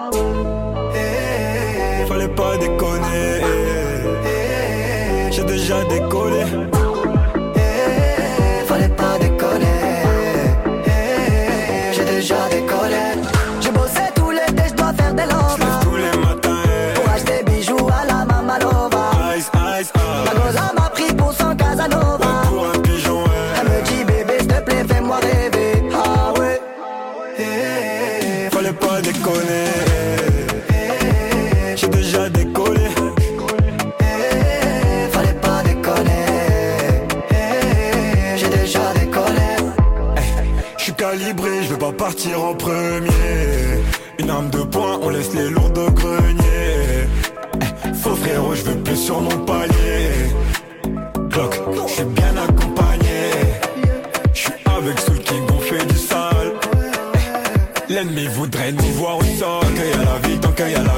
Fallait pas déconner. J'ai déjà décollé. Fallait pas déconner. J'ai déjà décollé. J'ai bossé tout l'été, j'dois faire des lovas. Tous les matins. Pour acheter bijoux à la Mamalova. Ice, ice, La goza m'a pris pour son Casanova. pour un pigeon, Elle me dit bébé s'il te plaît fais-moi rêver. Ah ouais. Fallait pas déconner. J'ai déjà décollé. Fallait pas déconner. J'ai déjà décollé. J'suis calibré, j'veux pas partir en premier. Une arme de poing, on laisse les lourds de grenier. Faux frérot, j'veux plus sur mon palier. Clock, j'suis bien accompagné. J'suis avec ceux qui m'ont fait du sale. L'ennemi voudrait nous voir au sol. Tant qu'il y a la vie, tant qu'il y a la